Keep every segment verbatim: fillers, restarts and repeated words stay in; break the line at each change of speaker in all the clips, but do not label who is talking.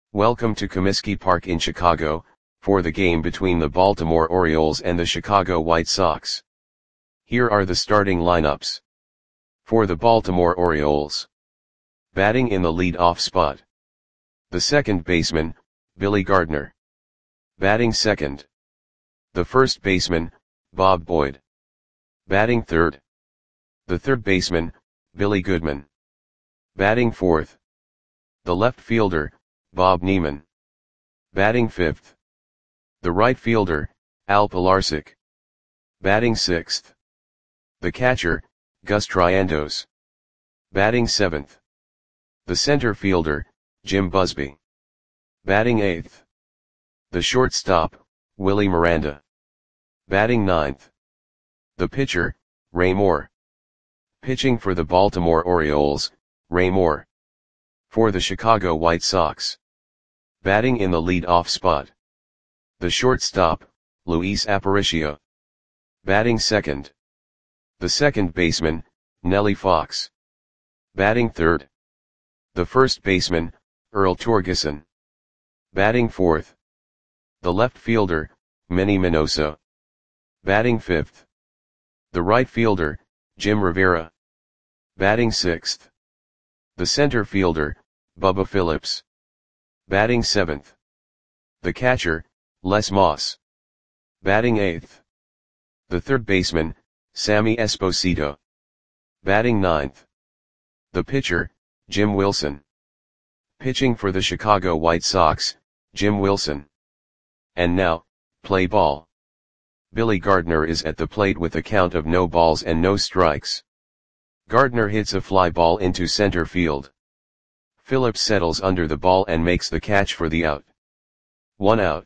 Welcome to Comiskey Park in Chicago, for the game between the Baltimore Orioles and the Chicago White Sox. Here are the starting lineups. For the Baltimore Orioles. Batting in the lead-off spot. The second baseman, Billy Gardner. Batting second. The first baseman, Bob Boyd. Batting third. The third baseman, Billy Goodman. Batting fourth. The left fielder, Bob Neiman. Batting fifth. The right fielder, Al Pilarczyk. Batting sixth. The catcher, Gus Triandos. Batting seventh. The center fielder, Jim Busby. Batting eighth. The shortstop, Willie Miranda. Batting ninth. The pitcher, Ray Moore. Pitching for the Baltimore Orioles, Ray Moore. For the Chicago White Sox. Batting in the lead-off spot. The shortstop, Luis Aparicio. Batting second. The second baseman, Nellie Fox. Batting third. The first baseman, Earl Torgeson. Batting fourth. The left fielder, Manny Minoso. Batting fifth. The right fielder, Jim Rivera. Batting sixth. The center fielder, Bubba Phillips. Batting seventh. The catcher, Les Moss. Batting eighth. The third baseman, Sammy Esposito. Batting ninth. The pitcher, Jim Wilson. Pitching for the Chicago White Sox, Jim Wilson. And now, play ball. Billy Gardner is at the plate with a count of no balls and no strikes. Gardner hits a fly ball into center field. Phillips settles under the ball and makes the catch for the out. One out.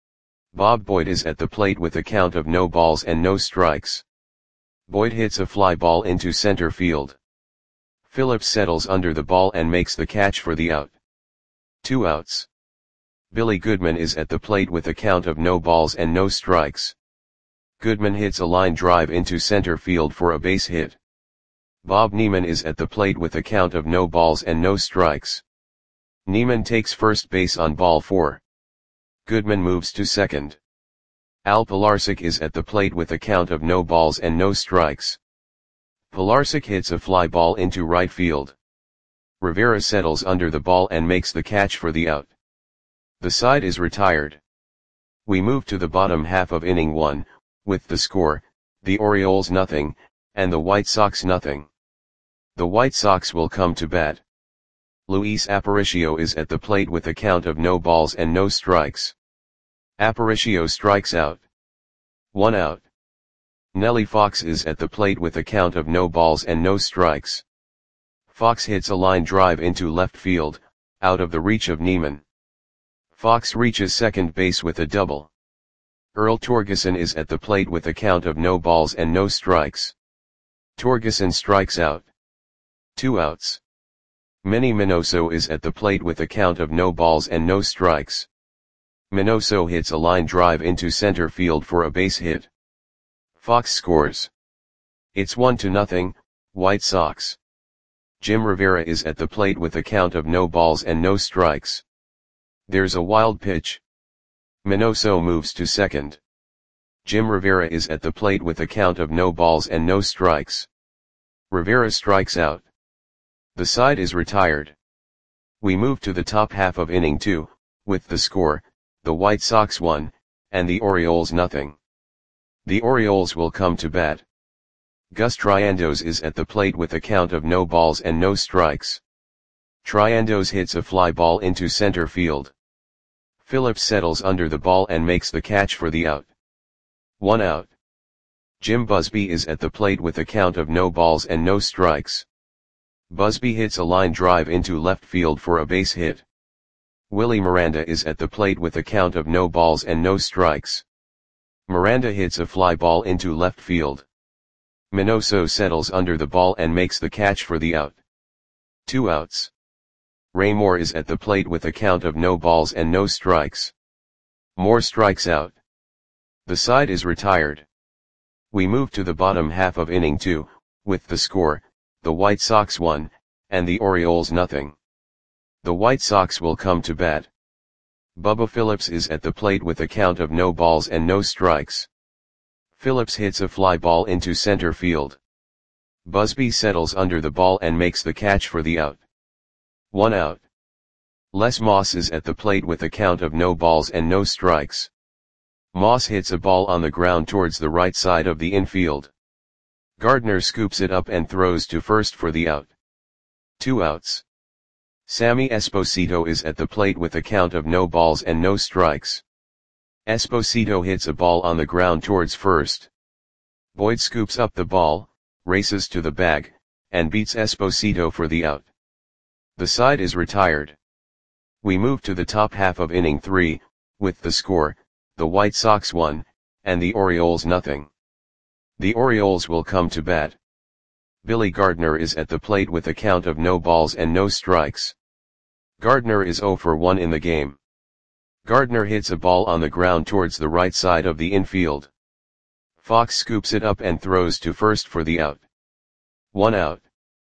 Bob Boyd is at the plate with a count of no balls and no strikes. Boyd hits a fly ball into center field. Phillips settles under the ball and makes the catch for the out. Two outs. Billy Goodman is at the plate with a count of no balls and no strikes. Goodman hits a line drive into center field for a base hit. Bob Neiman is at the plate with a count of no balls and no strikes. Neiman takes first base on ball four. Goodman moves to second. Al Pilarczyk is at the plate with a count of no balls and no strikes. Pilarczyk hits a fly ball into right field. Rivera settles under the ball and makes the catch for the out. The side is retired. We move to the bottom half of inning one, with the score, the Orioles nothing, and the White Sox nothing. The White Sox will come to bat. Luis Aparicio is at the plate with a count of no balls and no strikes. Aparicio strikes out. One out. Nellie Fox is at the plate with a count of no balls and no strikes. Fox hits a line drive into left field, out of the reach of Neiman. Fox reaches second base with a double. Earl Torgeson is at the plate with a count of no balls and no strikes. Torgeson strikes out. Two outs. Manny Minoso is at the plate with a count of no balls and no strikes. Minoso hits a line drive into center field for a base hit. Fox scores. It's one to nothing, White Sox. Jim Rivera is at the plate with a count of no balls and no strikes. There's a wild pitch. Minoso moves to second. Jim Rivera is at the plate with a count of no balls and no strikes. Rivera strikes out. The side is retired. We move to the top half of inning two, with the score, the White Sox one, and the Orioles nothing. The Orioles will come to bat. Gus Triandos is at the plate with a count of no balls and no strikes. Triandos hits a fly ball into center field. Phillips settles under the ball and makes the catch for the out. One out. Jim Busby is at the plate with a count of no balls and no strikes. Busby hits a line drive into left field for a base hit. Willie Miranda is at the plate with a count of no balls and no strikes. Miranda hits a fly ball into left field. Minoso settles under the ball and makes the catch for the out. Two outs. Ray Moore is at the plate with a count of no balls and no strikes. Moore strikes out. The side is retired. We move to the bottom half of inning two, with the score, the White Sox one, and the Orioles nothing. The White Sox will come to bat. Bubba Phillips is at the plate with a count of no balls and no strikes. Phillips hits a fly ball into center field. Busby settles under the ball and makes the catch for the out. One out. Les Moss is at the plate with a count of no balls and no strikes. Moss hits a ball on the ground towards the right side of the infield. Gardner scoops it up and throws to first for the out. Two outs. Sammy Esposito is at the plate with a count of no balls and no strikes. Esposito hits a ball on the ground towards first. Boyd scoops up the ball, races to the bag, and beats Esposito for the out. The side is retired. We move to the top half of inning three, with the score, the White Sox one, and the Orioles nothing. The Orioles will come to bat. Billy Gardner is at the plate with a count of no balls and no strikes. Gardner is zero for one in the game. Gardner hits a ball on the ground towards the right side of the infield. Fox scoops it up and throws to first for the out. One out.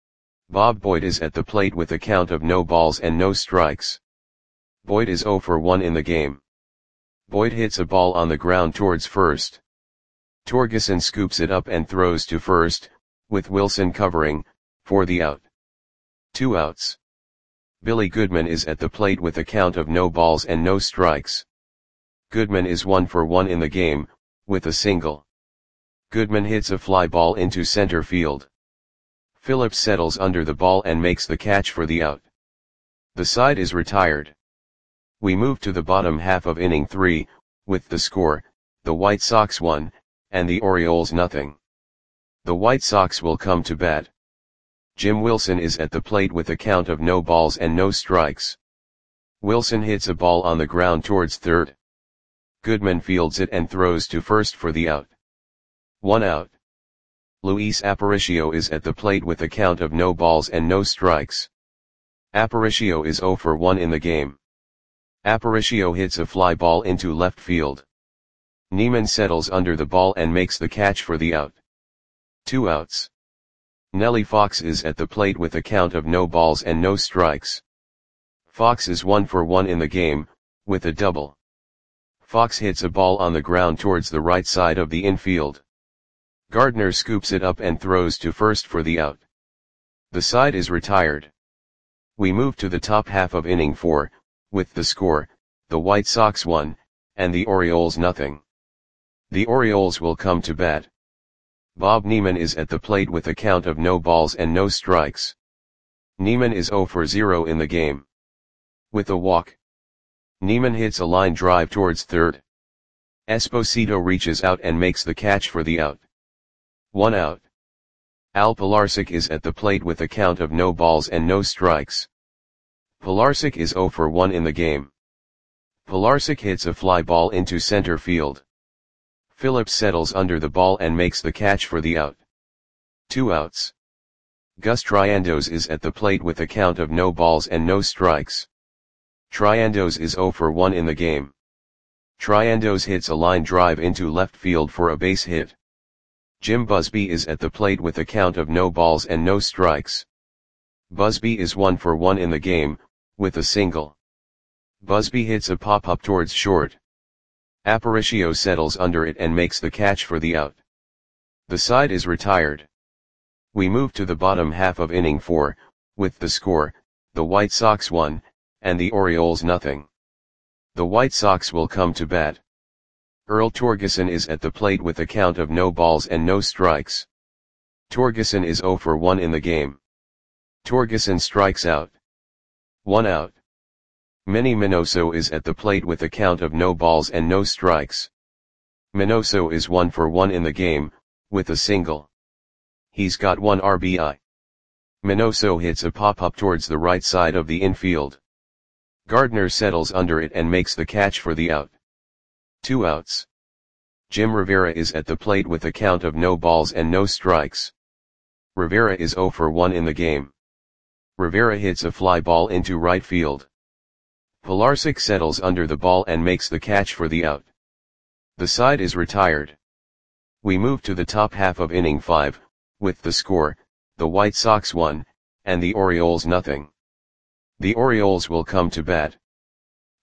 Bob Boyd is at the plate with a count of no balls and no strikes. Boyd is zero for one in the game. Boyd hits a ball on the ground towards first. Torgeson scoops it up and throws to first, with Wilson covering, for the out. Two outs. Billy Goodman is at the plate with a count of no balls and no strikes. Goodman is one for one in the game, with a single. Goodman hits a fly ball into center field. Phillips settles under the ball and makes the catch for the out. The side is retired. We move to the bottom half of inning three, with the score, the White Sox one, and the Orioles nothing. The White Sox will come to bat. Jim Wilson is at the plate with a count of no balls and no strikes. Wilson hits a ball on the ground towards third. Goodman fields it and throws to first for the out. One out. Luis Aparicio is at the plate with a count of no balls and no strikes. Aparicio is zero for one in the game. Aparicio hits a fly ball into left field. Neiman settles under the ball and makes the catch for the out. Two outs. Nellie Fox is at the plate with a count of no balls and no strikes. Fox is one for one in the game, with a double. Fox hits a ball on the ground towards the right side of the infield. Gardner scoops it up and throws to first for the out. The side is retired. We move to the top half of inning four, with the score, the White Sox one, and the Orioles nothing. The Orioles will come to bat. Bob Neiman is at the plate with a count of no balls and no strikes. Neiman is zero for zero in the game. With a walk. Neiman hits a line drive towards third. Esposito reaches out and makes the catch for the out. One out. Al Pilarczyk is at the plate with a count of no balls and no strikes. Pilarczyk is zero for one in the game. Pilarczyk hits a fly ball into center field. Phillips settles under the ball and makes the catch for the out. Two outs. Gus Triandos is at the plate with a count of no balls and no strikes. Triandos is zero for one in the game. Triandos hits a line drive into left field for a base hit. Jim Busby is at the plate with a count of no balls and no strikes. Busby is one for one in the game, with a single. Busby hits a pop-up towards short. Aparicio settles under it and makes the catch for the out. The side is retired. We move to the bottom half of inning four, with the score, the White Sox one, and the Orioles nothing. The White Sox will come to bat. Earl Torgeson is at the plate with a count of no balls and no strikes. Torgeson is zero for one in the game. Torgeson strikes out. One out. Manny Minoso is at the plate with a count of no balls and no strikes. Minoso is one for one in the game, with a single. He's got one R B I. Minoso hits a pop-up towards the right side of the infield. Gardner settles under it and makes the catch for the out. Two outs. Jim Rivera is at the plate with a count of no balls and no strikes. Rivera is zero for one in the game. Rivera hits a fly ball into right field. Pilarczyk settles under the ball and makes the catch for the out. The side is retired. We move to the top half of inning five, with the score, the White Sox one, and the Orioles nothing. The Orioles will come to bat.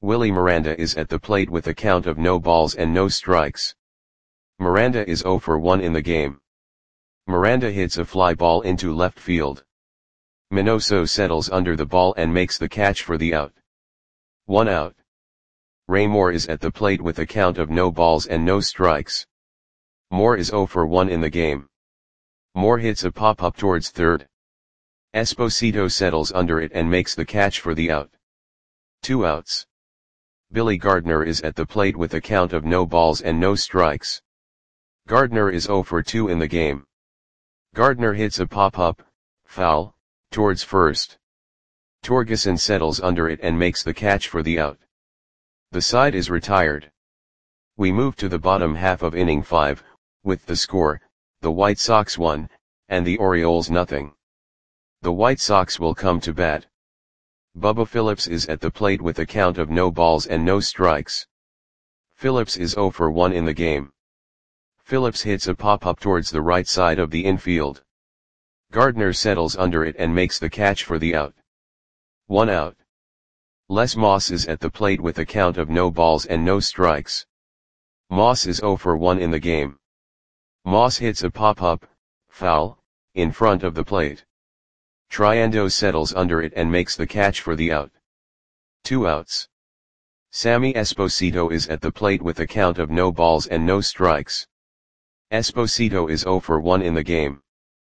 Willie Miranda is at the plate with a count of no balls and no strikes. Miranda is zero for one in the game. Miranda hits a fly ball into left field. Minoso settles under the ball and makes the catch for the out. One out. Ray Moore is at the plate with a count of no balls and no strikes. Moore is zero for one in the game. Moore hits a pop-up towards third. Esposito settles under it and makes the catch for the out. Two outs. Billy Gardner is at the plate with a count of no balls and no strikes. Gardner is zero for two in the game. Gardner hits a pop-up, foul, towards first. Torgeson settles under it and makes the catch for the out. The side is retired. We move to the bottom half of inning five, with the score, the White Sox one, and the Orioles nothing. The White Sox will come to bat. Bubba Phillips is at the plate with a count of no balls and no strikes. Phillips is zero for one in the game. Phillips hits a pop-up towards the right side of the infield. Gardner settles under it and makes the catch for the out. One out. Les Moss is at the plate with a count of no balls and no strikes. Moss is zero for one in the game. Moss hits a pop-up, foul, in front of the plate. Triando settles under it and makes the catch for the out. Two outs. Sammy Esposito is at the plate with a count of no balls and no strikes. Esposito is zero for one in the game.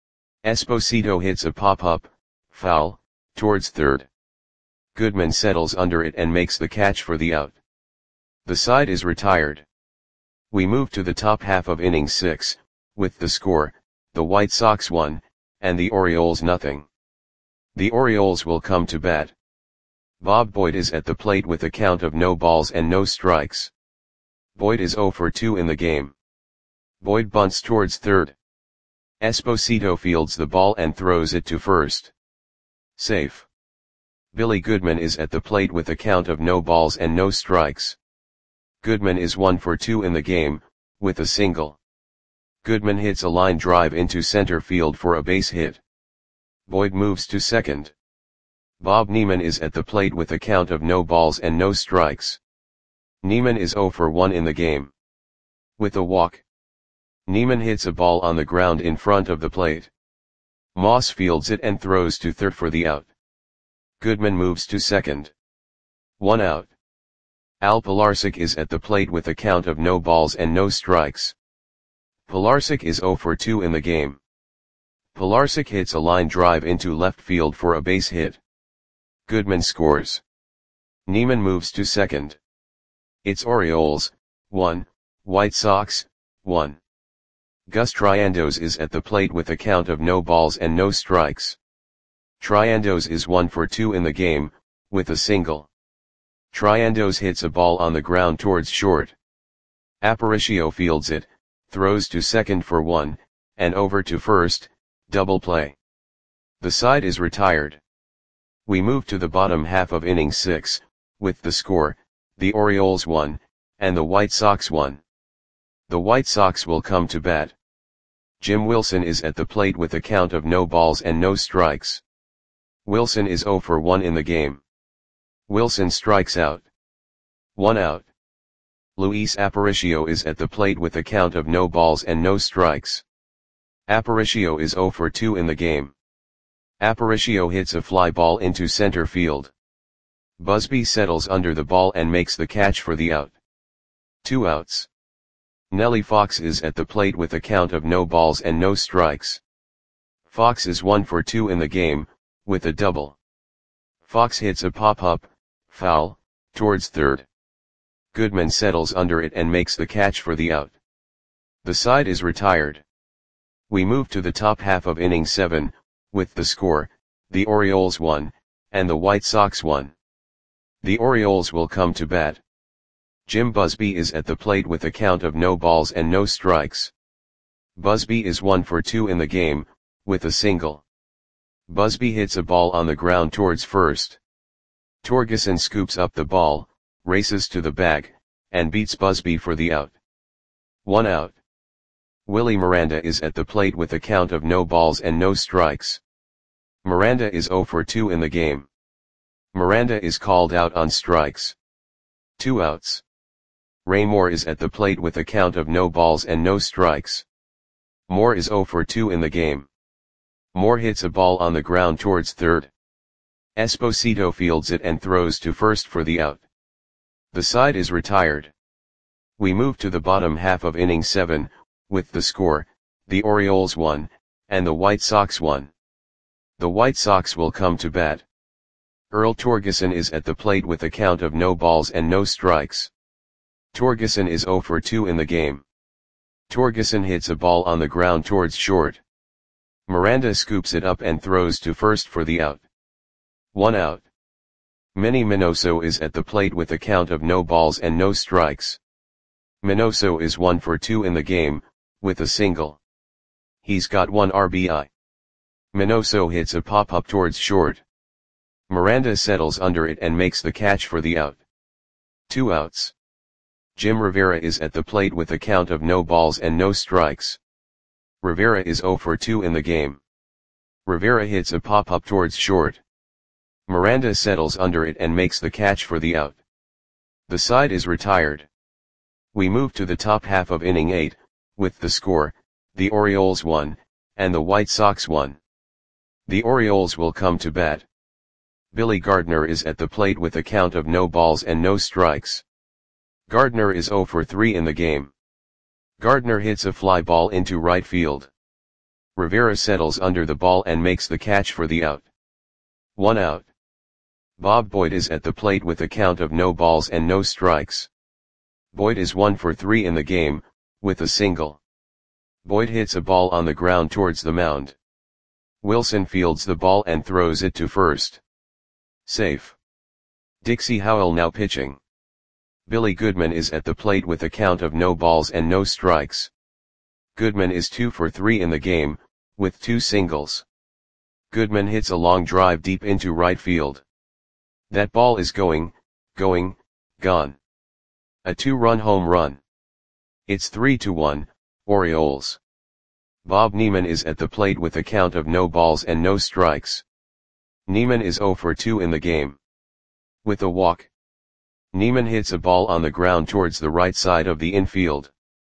Esposito hits a pop-up, foul, towards third. Goodman settles under it and makes the catch for the out. The side is retired. We move to the top half of inning six, with the score, the White Sox one, and the Orioles nothing. The Orioles will come to bat. Bob Boyd is at the plate with a count of no balls and no strikes. Boyd is zero for two in the game. Boyd bunts towards third. Esposito fields the ball and throws it to first. Safe. Billy Goodman is at the plate with a count of no balls and no strikes. Goodman is one for two in the game, with a single. Goodman hits a line drive into center field for a base hit. Boyd moves to second. Bob Neiman is at the plate with a count of no balls and no strikes. Neiman is zero for one in the game. With a walk. Neiman hits a ball on the ground in front of the plate. Moss fields it and throws to third for the out. Goodman moves to second. One out. Al Pilarczyk is at the plate with a count of no balls and no strikes. Pilarczyk is zero for two in the game. Pilarczyk hits a line drive into left field for a base hit. Goodman scores. Neiman moves to second. It's Orioles, one, White Sox, one. Gus Triandos is at the plate with a count of no balls and no strikes. Triandos is one for two in the game, with a single. Triandos hits a ball on the ground towards short. Aparicio fields it, throws to second for one, and over to first, double play. The side is retired. We move to the bottom half of inning six, with the score, the Orioles one, and the White Sox one. The White Sox will come to bat. Jim Wilson is at the plate with a count of no balls and no strikes. Wilson is zero for one in the game. Wilson strikes out. One out. Luis Aparicio is at the plate with a count of no balls and no strikes. Aparicio is zero for two in the game. Aparicio hits a fly ball into center field. Busby settles under the ball and makes the catch for the out. Two outs. Nellie Fox is at the plate with a count of no balls and no strikes. Fox is one for two in the game, with a double. Fox hits a pop-up, foul, towards third. Goodman settles under it and makes the catch for the out. The side is retired. We move to the top half of inning seven, with the score, the Orioles one, and the White Sox one. The Orioles will come to bat. Jim Busby is at the plate with a count of no balls and no strikes. Busby is one for two in the game, with a single. Busby hits a ball on the ground towards first. Torgeson scoops up the ball, races to the bag, and beats Busby for the out. One out. Willie Miranda is at the plate with a count of no balls and no strikes. Miranda is zero for two in the game. Miranda is called out on strikes. Two outs. Ray Moore is at the plate with a count of no balls and no strikes. Moore is oh for two in the game. Moore hits a ball on the ground towards third. Esposito fields it and throws to first for the out. The side is retired. We move to the bottom half of inning seven, with the score, the Orioles one, and the White Sox one. The White Sox will come to bat. Earl Torgeson is at the plate with a count of no balls and no strikes. Torgeson is oh for two in the game. Torgeson hits a ball on the ground towards short. Miranda scoops it up and throws to first for the out. One out. Manny Minoso is at the plate with a count of no balls and no strikes. Minoso is one for two in the game, with a single. He's got one R B I. Minoso hits a pop-up towards short. Miranda settles under it and makes the catch for the out. Two outs. Jim Rivera is at the plate with a count of no balls and no strikes. Rivera is oh for two in the game. Rivera hits a pop-up towards short. Miranda settles under it and makes the catch for the out. The side is retired. We move to the top half of inning eight, with the score, the Orioles one, and the White Sox one. The Orioles will come to bat. Billy Gardner is at the plate with a count of no balls and no strikes. Gardner is oh for three in the game. Gardner hits a fly ball into right field. Rivera settles under the ball and makes the catch for the out. One out. Bob Boyd is at the plate with a count of no balls and no strikes. Boyd is one for three in the game, with a single. Boyd hits a ball on the ground towards the mound. Wilson fields the ball and throws it to first. Safe. Dixie Howell now pitching. Billy Goodman is at the plate with a count of no balls and no strikes. Goodman is two for three in the game, with two singles. Goodman hits a long drive deep into right field. That ball is going, going, gone. A two-run home run. It's three to one, Orioles. Bob Neiman is at the plate with a count of no balls and no strikes. Neiman is oh for two in the game. With a walk. Neiman hits a ball on the ground towards the right side of the infield.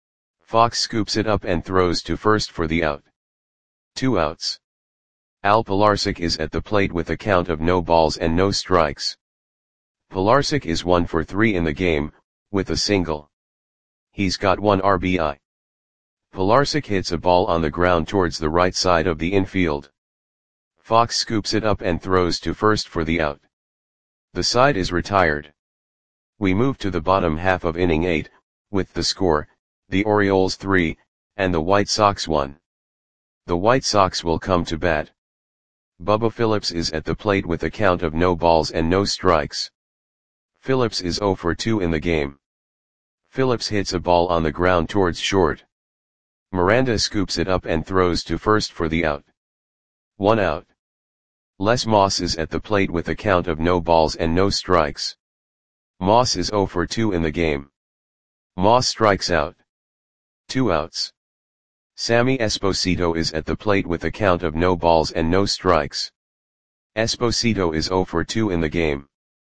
Fox scoops it up and throws to first for the out. Two outs. Al Pilarczyk is at the plate with a count of no balls and no strikes. Pilarczyk is one for three in the game, with a single. He's got one R B I. Pilarczyk hits a ball on the ground towards the right side of the infield. Fox scoops it up and throws to first for the out. The side is retired. We move to the bottom half of inning eight, with the score, the Orioles three, and the White Sox one. The White Sox will come to bat. Bubba Phillips is at the plate with a count of no balls and no strikes. Phillips is oh for two in the game. Phillips hits a ball on the ground towards short. Miranda scoops it up and throws to first for the out. One out. Les Moss is at the plate with a count of no balls and no strikes. Moss is oh for two in the game. Moss strikes out. Two outs. Sammy Esposito is at the plate with a count of no balls and no strikes. Esposito is oh for two in the game.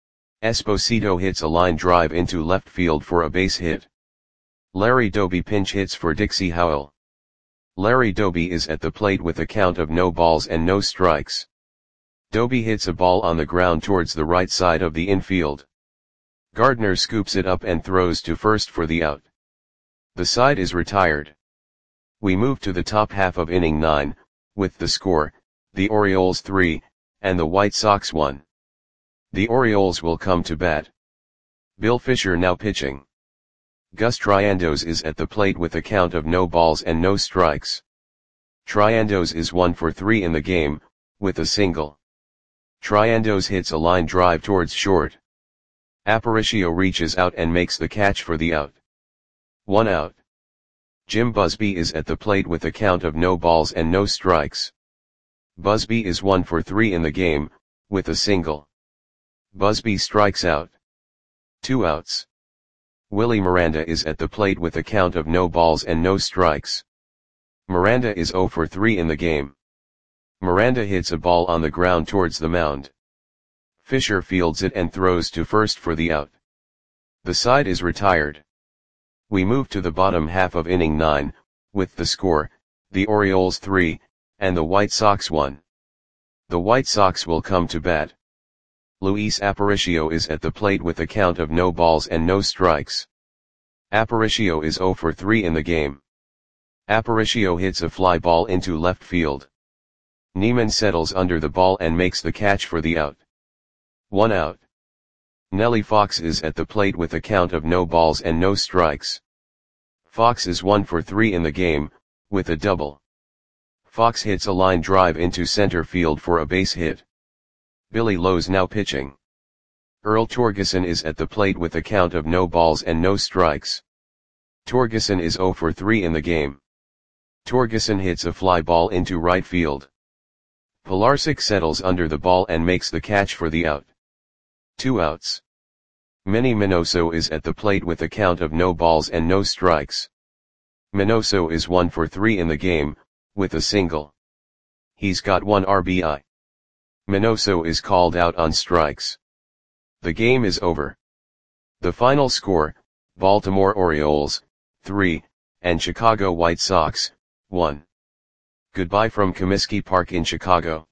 Esposito hits a line drive into left field for a base hit. Larry Doby pinch hits for Dixie Howell. Larry Doby is at the plate with a count of no balls and no strikes. Doby hits a ball on the ground towards the right side of the infield. Gardner scoops it up and throws to first for the out. The side is retired. We move to the top half of inning nine, with the score, the Orioles three, and the White Sox one. The Orioles will come to bat. Bill Fisher now pitching. Gus Triandos is at the plate with a count of no balls and no strikes. Triandos is one for three in the game, with a single. Triandos hits a line drive towards short. Aparicio reaches out and makes the catch for the out. One out. Jim Busby is at the plate with a count of no balls and no strikes. Busby is one for three in the game, with a single. Busby strikes out. Two outs. Willie Miranda is at the plate with a count of no balls and no strikes. Miranda is oh for three in the game. Miranda hits a ball on the ground towards the mound. Fisher fields it and throws to first for the out. The side is retired. We move to the bottom half of inning nine, with the score, the Orioles three, and the White Sox one. The White Sox will come to bat. Luis Aparicio is at the plate with a count of no balls and no strikes. Aparicio is zero for three in the game. Aparicio hits a fly ball into left field. Neiman settles under the ball and makes the catch for the out. One out. Nellie Fox is at the plate with a count of no balls and no strikes. Fox is one for three in the game, with a double. Fox hits a line drive into center field for a base hit. Billy Lowe's now pitching. Earl Torgeson is at the plate with a count of no balls and no strikes. Torgeson is zero for three in the game. Torgeson hits a fly ball into right field. Pilarczyk settles under the ball and makes the catch for the out. Two outs. Manny Minoso is at the plate with a count of no balls and no strikes. Minoso is one for three in the game, with a single. He's got one R B I. Minoso is called out on strikes. The game is over. The final score, Baltimore Orioles, three, and Chicago White Sox, one. Goodbye from Comiskey Park in Chicago.